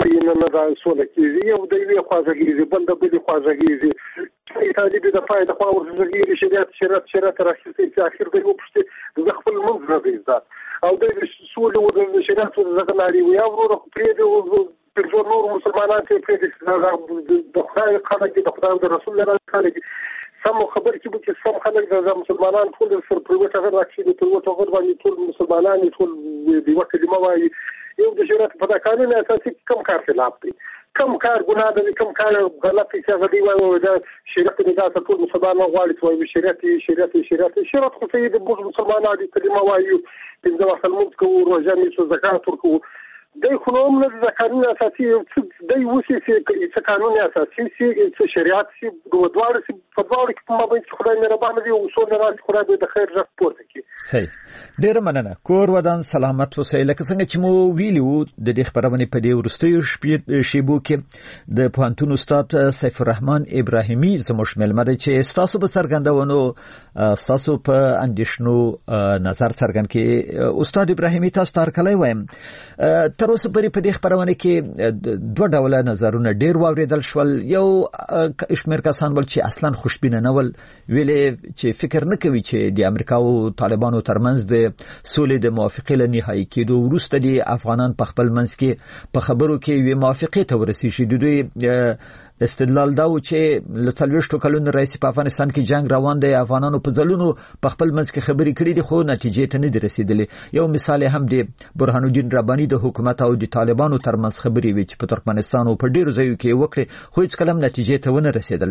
نه دا سوله کېږي یو د یوې خوا غږېږي بل د بلې خوا غږېږي طالب د پای د خوا ورغږېږي شریعت راخیستې چې اخر دی وپوښتي زه خپل لمونځ نه دی زده او د سولې د شریعت څخه لارې وي یا وروره پرېږدي پنځه نور مسلمانان چې پرېږدي د خدای خلک دي د خدای د رسول الله خلک دي سم خبر چې به سم خلک د مسلمانان ټول سر پر وټه راکشي د ټول وټه باندې ټول مسلمانان ټول دی وکړي کلمه وایي یو د شریعت په قانون اساسي کم کار خلاف دی کم کار ګناه ده کم کار غلط څه غدي وایي دا شریعت نه دا ټول مسلمانان غواړي چې وایي شریعت خو ته د مسلمانانو د کلمه وایي د وخت الموت کوو روزه نیسو زکات ورکوو د خنوم نه د قانون اساسي د وسی چې قانون اساسي چې شریعت چې دوه چې په دوه کې په مابین خدای مهربان دی او اصول راځي خدای د خیر رښت پورته کی صحیح ډیر مننه کور ودان سلامت اوسئ لکه څنګه چې مو ویلو د دې خبرونه په دې ورستیو شیبو کې د پوهنتون استاد سیف الرحمن ابراهیمي زموږ ملمه دی چې تاسو په څرګندونو تاسو په اندیشنو نظر څرګند کې استاد ابراهیمي تاسو تارکلای وایم تر اوسه پرې په دې خبرونه کې دوه ډوله نظرونه ډیر واوریدل شول یو شمیر کسان ول چې اصلا خوشبینه نه ول ویلې چې فکر نه کوي چې د امریکا او طالبانو ترمنځ د سولې د موافقې له نهایی کېدو وروسته د افغانان په خپل منځ کې په خبرو کې یو موافقه ته ورسیږي د دوی استدلال دا و چې لڅلويشتو کلونو رئیس په افغانستان کې جنگ روان دی افغانانو په ځلونو په خپل منځ کې خبرې کړې دي خو نتیجې ته نه رسیدلې یو مثال هم دی برهان الدین رباني د حکومت او د طالبانو ترمنځ خبرې وي چې په ترکمنستان او په ډیرو ځایو کې وکړي خو هیڅ کلم نتیجې ته ونه رسیدل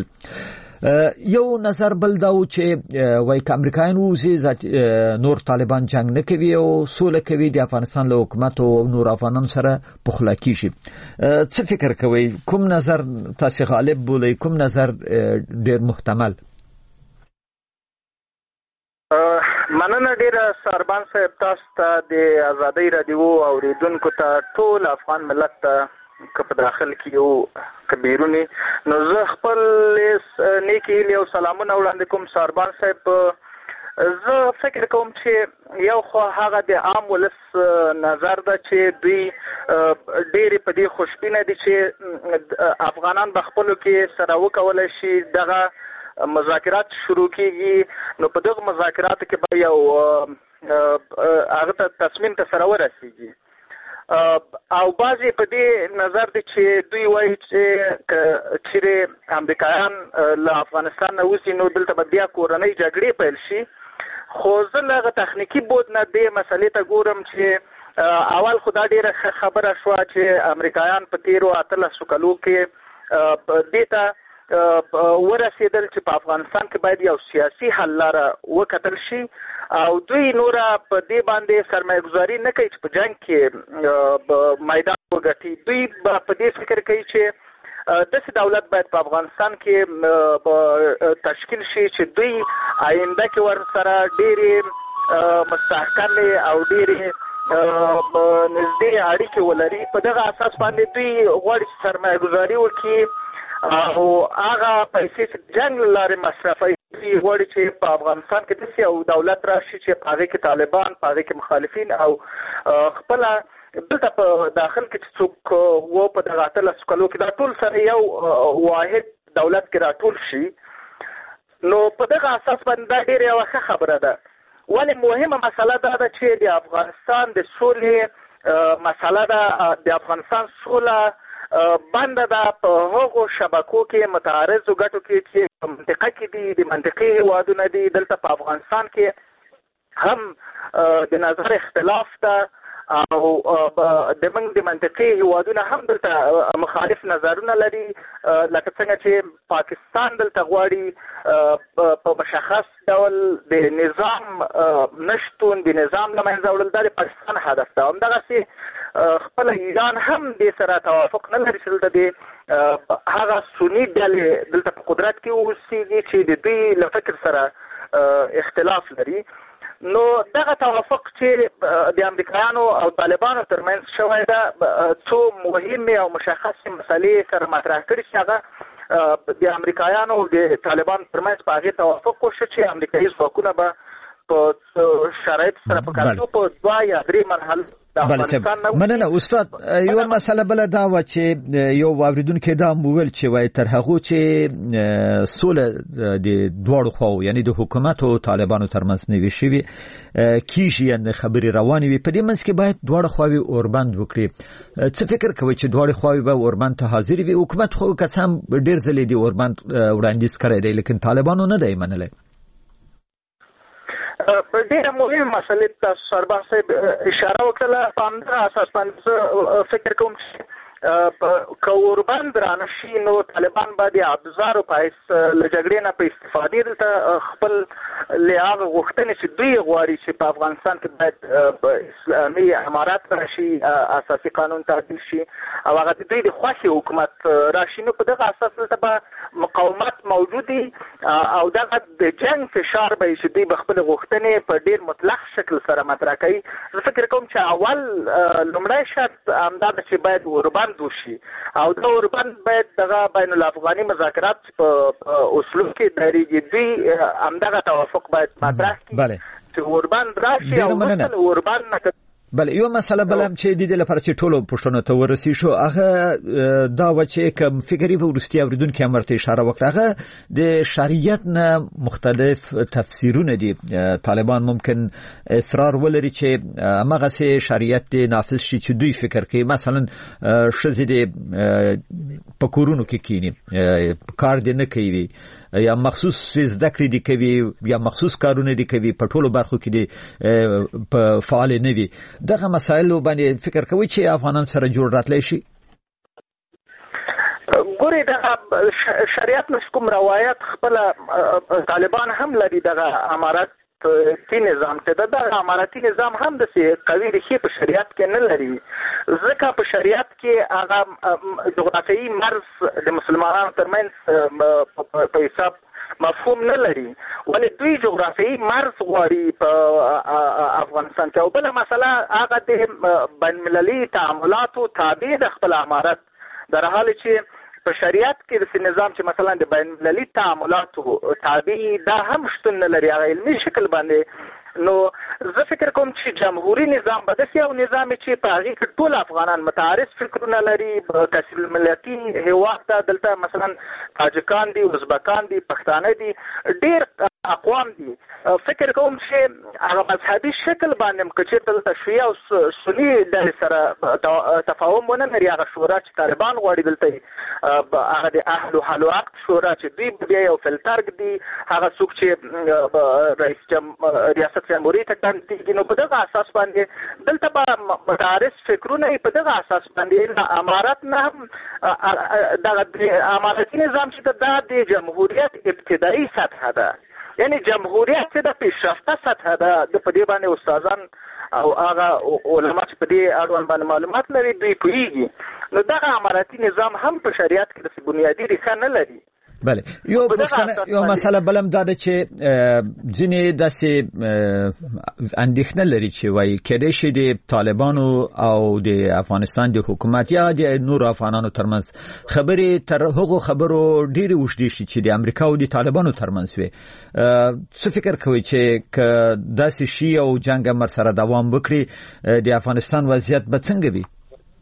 یو نظر بل دا و چې وای ک امریکایان وزي نور طالبان جنگ نه کوي او سوله کوي د افغانستان له حکومت او نور افغانان سره پخلا کیږي څه فکر کوي کوم نظر تاسو غالب بولئ کوم نظر ډیر محتمل مننه ډیره سربان صاحب تاسو ته د ازادۍ رادیو اوریدونکو ته ټول افغان ملت ته په داخل کې یو کبیرونی نو زه خپل نیکی له سلامونه وړاندې کوم سربان صاحب زه فکر کوم چې یو خو هغه د عام ولس نظر ده چې دوی ډېر په دې خوشبینه دي چې افغانان به خپلو کې سره وکولی شي دغه مذاکرات شروع کیږي نو په دغه مذاکراتو کې به یو هغه ته تصمیم ته سره ورسیږي او بعضی په دې نظر دي چې دوی وایي چې چیرې امریکایان له افغانستان نه وځي نو دلته به بیا کورنۍ جګړې پیل شي خو زه له هغه تخنیکي بود نه دې مسلې ته ګورم چې اول خو دا ډېره خبره شوه چې امریکایان په تیرو 18 کلو کې دې ته ورسېدل چې په افغانستان کې باید یو سیاسي حل لاره وکتل شي او دوی نوره په دې باندې سرمایه گذاري نه کوي چې په جنگ کې میدان وګټي دوی په دې فکر کوي چې داسې دولت باید په افغانستان کې تشکیل شي چې دوی آینده کې ورسره ډېرې مستحکمې او ډېرې نږدې اړیکې ولري په دغه اساس باندې دوی غواړي چې سرمایه گذاري وکړي او هغه پیسې چې جنگ لارې مصرفوي غواړي چې په افغانستان کې داسې یو دولت راشي چې په هغې کې طالبان په هغې کې مخالفین او خپله دلته په داخل کې چې څوک و په دغه 18 کلو کې دا ټول سره یو واحد دولت کې راټول شي نو په دغه اساس باندې دا ډېره یوه ښه خبره ده ولې مهمه مسله دا ده چې د افغانستان د سولې مسله ده د افغانستان سوله بنده ده په هغو شبکو کې متعارضو ګټو کې چې په منطقه کې دي د منطقي هېوادونه دي دلته په افغانستان کې هم د نظر اختلاف ده او دمنګ د منطقي هېوادونه هم دلته مخالف نظرونه لري لکه څنګه چې پاکستان دلته غواړي په مشخص ډول د نظام نشتون د نظام له منځه وړل دا د پاکستان هدف ده همدغسې خپل ایران هم دې سره توافق نه لري چې دلته د هغه سني ډلې دلته په قدرت کې اوسېږي چې د دوی له فکر سره اختلاف لري نو دغه توافق چې د امریکایانو او طالبانو ترمنځ شوی ده څو مهمې او مشخصې مسلې سره مطرح کړي چې هغه د امریکایانو او د طالبانو ترمنځ په هغې توافق وشو چې امریکایي ځواکونه به په شرایط سره په کتو په 2 یا 3 مرحله مننه استاد. یو مسله بل دا و چې یو واوریدونکو دا مویل چې وای تر هغه چې سوله د دوړو خو یعنی د حکومت او طالبانو ترمنځ نیوي شوی کیږي یعنی خبري رواني وي په دې منځ کې باید دوړو خوي اوربند وکړي. څه فکر کوي چې دوړو خوي به اوربند ته حاضر وي؟ حکومت خو قسم ډیر ځلې دی اوربند وړاندیز کړی دی لیکن طالبانو نه دی منلی. په ډیره مهمه مسله ته سربان صاحب اشاره وکړه. په همدغه اساس باندې فکر کوم که اوربند رانشي نو طالبان باید ابزار په حیث له جګړې نه په استفادې دلته خپل له هغه غوښتنې چې دوی غواړي چې په افغانستان کې باید اسلامي امارات راشي، اساسي قانون تعدیل شي او هغه د دوی د خوښې حکومت راشي، نو په دغه اساس دلته به مقاومت موجود وي او دغه د جنګ فشار به چې دوی به خپل غوښتنې په ډېر مطلق شکل سره مطرح کوي. زه فکر کوم چې اول لومړی شرط همدا ده چې باید اوربند وشي او دا اوربند باید دغه بین الافغاني مذاکرات په اصولو کې دایریږي، دوی همدغه توافق باید مطرح کړي چې اوربند راشي او مثلا اوربند نه. بله یو مسله بلم چې د دې لپاره چې ټولو پښتنو ته ورسي شو هغه دا و چې کوم فکري په ورستي اوریدونکو امرته اشاره وکړه، هغه د شریعت نه مختلف تفسیرونه دي. طالبان ممکن اصرار ولري چې هغه سي شریعت نافذ شي چې دوی فکر کوي مثلا شزې د پکورونو کې کینی کار دې نه کوي یا مخصوص زده کړې دي کوي یا مخصوص کارونه دي کوي په ټولو برخو کې دي په فعال نه وي. دغه مسایل باندې فکر کوي چې افغانان سره جوړ راتلی شي؟ ګوري دغه شریعت نسکوم روایت خپل طالبان هم لري. دغه امارات تی نظام ته دغه اماراتی نظام هم د قوي ریښې په شریعت کې نه لري، ځکه په شریعت کې هغه جغرافیایي مرز د مسلمانانو ترمنځ په حساب مفهوم نه لري، ولې دوی جغرافیایي مرز غواړي په افغانستان کې. او بله مسله هغه د بین المللي تعاملاتو تابع د خپل امارت، در حال چې په شریعت کې د نظام چې مثلا د بین المللي تعاملاتو تابع دا هم شتون نه لري هغه علمي شکل باندې. نو زه فکر کوم چې جمهوریت نظام به داسې یو نظام چې په هغې کې ټول افغانان متعارف فکرونه لري، کثیر الملتي هېواد ته دلته مثلا تاجکان دي، ازبکان دي، پښتانه دي، ډېر اقوام دي. فکر کوم چې هغه مذهبي شکل باندې که چېرته دلته شیعه او سني ډلې سره تفاهم ونه لري، هغه شورا چې طالبان غواړي دلته هغه د اهل حل و عقد شورا چې دوی بیا یو فلټر دي، هغه څوک چې ریاست جمهوریت ته کاندي، نو په دغه اساس باندې دلته به متعارف فکرونه په دغه اساس باندې امارات نه هم دغه اماراتي نظام چې دا د جمهوریت ابتدایي سطح ده، یعنی جمهوریت چې د پیشرفته سطح ده، د په دې باندې استادان او هغه علما چې په دې اړوند باندې معلومات لري دوی پوهیږي. نو دغه اماراتي نظام هم په شریعت کې د بنیادي ریښه نه لري. بله یو مسله بلم دا ده چې ځینې داسې اندېښنه لري چې وایي کېدای شي د طالبانو او د افغانستان د حکومت یا د نورو افغانانو ترمنځ خبرې تر هغو خبرو ډېرې اوږدې شي چې د امریکا او د طالبانو ترمنځ وي. څه فکر کوي چې که داسې شي او جنګ هم ورسره دوام وکړي د افغانستان وضعیت به څنګه وي؟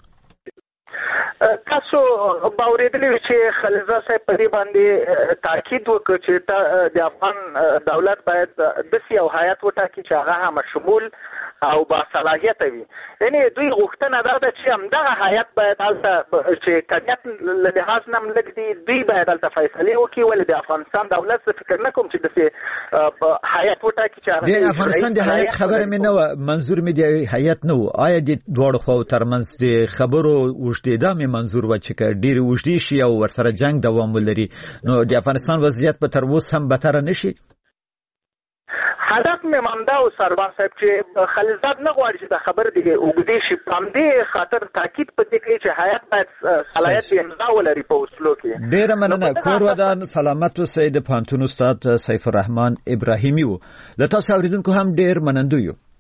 تاسو باورېدلی چې خلیلزاد صاحب په دې باندې تاکید وکړ چې د افغان دولت باید داسې یو هیات وټاکي چې هغه هم شمول او باصلاحیته وي. یعنی دوی غوښتنه دا ده چې همدغه هیات باید هلته چې کمیت له لحاظ نه هم لږ دي، دوی باید هلته فیصلې وکړي. ولې د افغانستان دولت زه فکر نه کوم چې داسې هیات وټاکي چې د افغانستان د هیات خبره مې نه وه، منظور مې د هیات نه و. آیا د دواړو خواو ترمنځ د خبرو اوږدېدا مې منظور و چې که ډېرې اوږدې شي او ورسره جنګ دوام ولري نو د افغانستان وضعیت به تر اوس هم بدتره نه شي؟ هدف مې همدا و سربان صاحب چې خلیلزاد نه غواړي چې دا خبر دی اوږدې شي، په همدې خاطر تاکید په دې کوي چې هیات باید صلاحیت امضا ولري په اصولو کې. ډېره مننه. کور ودان سلامت اوسئ. د پوهنتون استاد سیف الرحمن ابراهیمي و. له تاسو اورېدونکو هم ډېر منندوی یو.